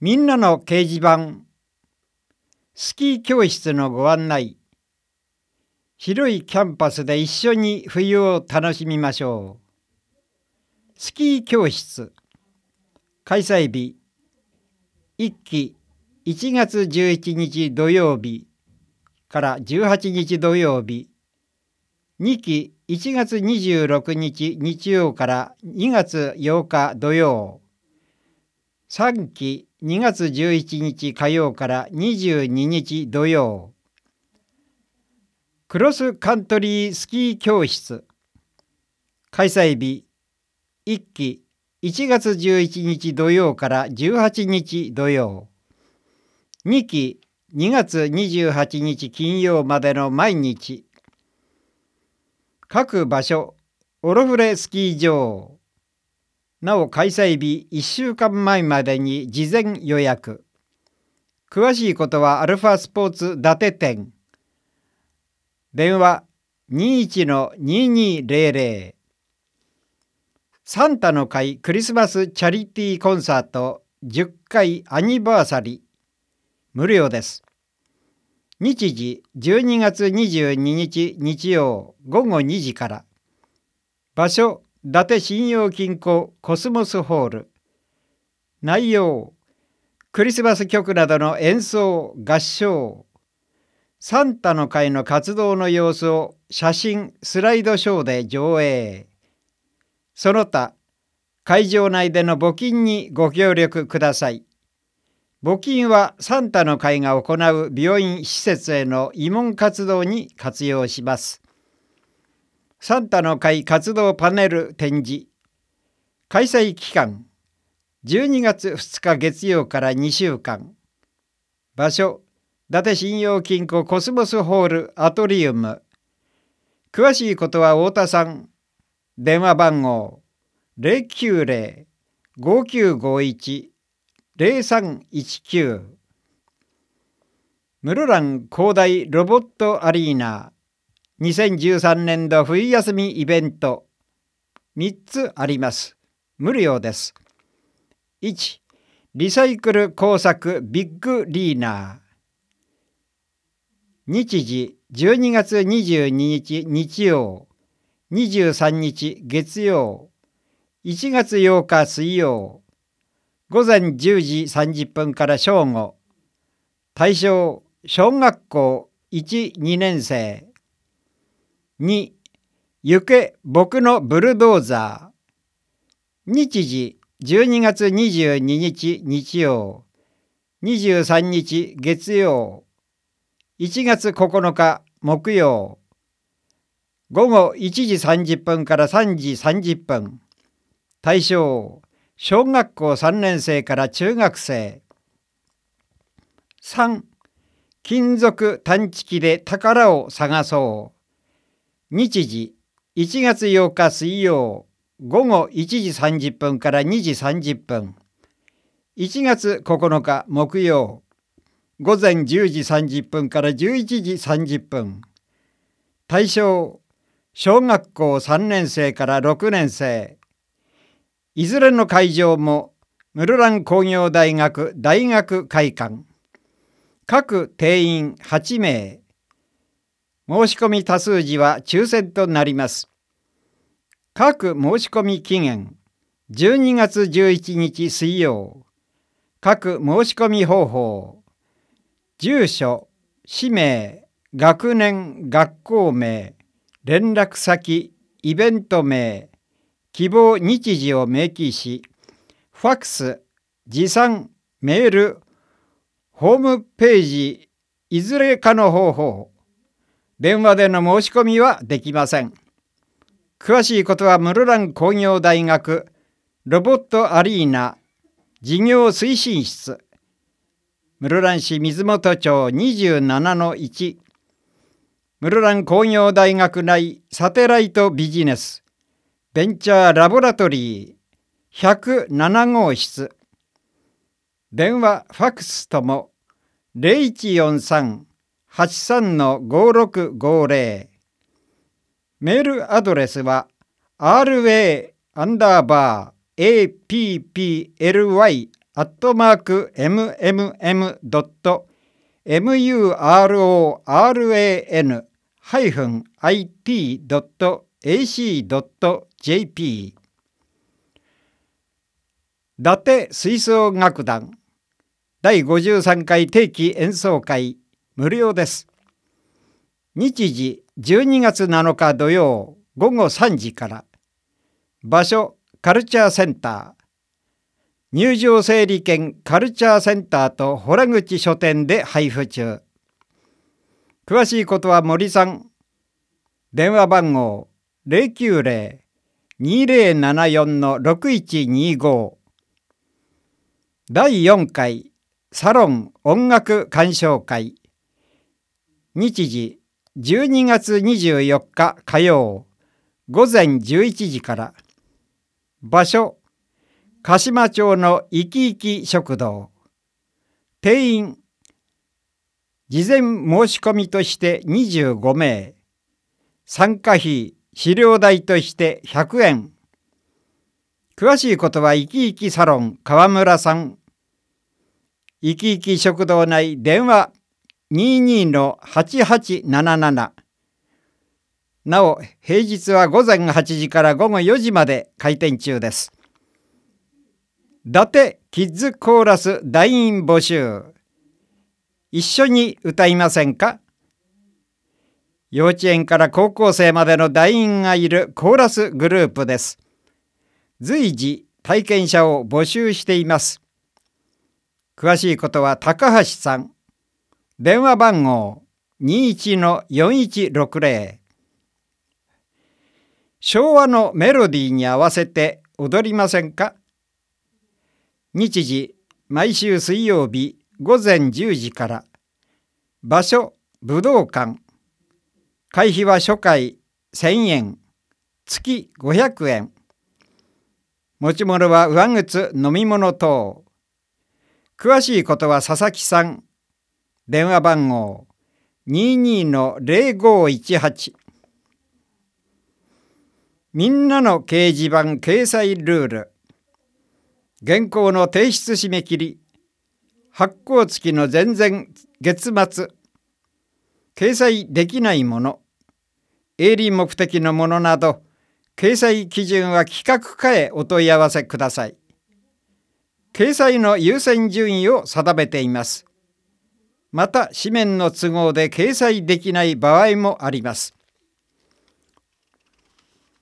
みんなの掲示板、スキー教室のご案内。広いキャンパスで一緒に冬を楽しみましょう。スキー教室、開催日、1期1月11日土曜日から18日土曜日、2期1月26日日曜から2月8日土曜、3期2月11日火曜から22日土曜。クロスカントリースキー教室、開催日、1期1月11日土曜から18日土曜、2期2月28日金曜までの毎日。各場所、オロフレスキー場。なお開催日1週間前までに事前予約。詳しいことはアルファスポーツ伊達店。電話 21-2200。サンタの会クリスマスチャリティーコンサート10回アニバーサリー。無料です。日時12月22日日曜午後2時から。場所伊達信用金庫コスモスホール。内容クリスマス曲などの演奏合唱。サンタの会の活動の様子を写真スライドショーで上映。その他会場内での募金にご協力ください。募金はサンタの会が行う病院施設への慰問活動に活用します。サンタの会活動パネル展示。開催期間12月2日月曜から2週間。場所伊達信用金庫コスモスホールアトリウム。詳しいことは太田さん。電話番号 090-5951-0319。室蘭広大ロボットアリーナ2013年度冬休みイベント3つあります。無料です。1、リサイクル工作ビッグリーナー。日時12月22日日曜、23日月曜、1月8日水曜、午前10時30分から正午。対象小学校1、2年生。2、行け僕のブルドーザー。日時12月22日日曜、23日月曜、1月9日木曜。午後1時30分から3時30分。対象小学校3年生から中学生。3、金属探知機で宝を探そう。日時1月8日水曜、午後1時30分から2時30分。1月9日木曜、午前10時30分から11時30分。対象小学校3年生から6年生。いずれの会場も室蘭工業大学大学会館。各定員8名。申し込み多数時は抽選となります。各申し込み期限12月11日水曜。各申し込み方法。住所、氏名、学年、学校名、連絡先、イベント名、希望日時を明記し、ファックス、持参、メール、ホームページ、いずれかの方法。電話での申し込みはできません。詳しいことは室蘭工業大学ロボットアリーナ事業推進室。室蘭市水元町 27-1。室蘭工業大学内サテライトビジネスベンチャーラボラトリー107号室。電話ファックスとも 0143-83-5650。メールアドレスは ra_apply muran-it.ac.jp 伊達吹奏楽団第53回定期演奏会無料です。日時12月7日土曜午後3時から。場所カルチャーセンター。入場整理券カルチャーセンターと洞口書店で配布中。詳しいことは森さん。電話番号 090-2074-6125。第4回サロン音楽鑑賞会。日時12月24日火曜午前11時から。場所鹿島町のいきいき食堂。定員事前申し込みとして25名。参加費資料代として100円。詳しいことはいきいきサロン川村さん。いきいき食堂内電話 22-8877。なお平日は午前8時から午後4時まで開店中です。伊達キッズコーラス団員募集。一緒に歌いませんか？幼稚園から高校生までの団員がいるコーラスグループです。随時体験者を募集しています。詳しいことは高橋さん。電話番号 21-4160。昭和のメロディーに合わせて踊りませんか？日時毎週水曜日午前10時から。場所武道館。会費は初回1000円、月500円。持ち物は上靴、飲み物等。詳しいことは佐々木さん。電話番号 22-0518。みんなの掲示板掲載ルール。原稿の提出締め切り。発行月の前々月末。掲載できないもの。営利目的のものなど、掲載基準は規格化へお問い合わせください。掲載の優先順位を定めています。また、紙面の都合で掲載できない場合もあります。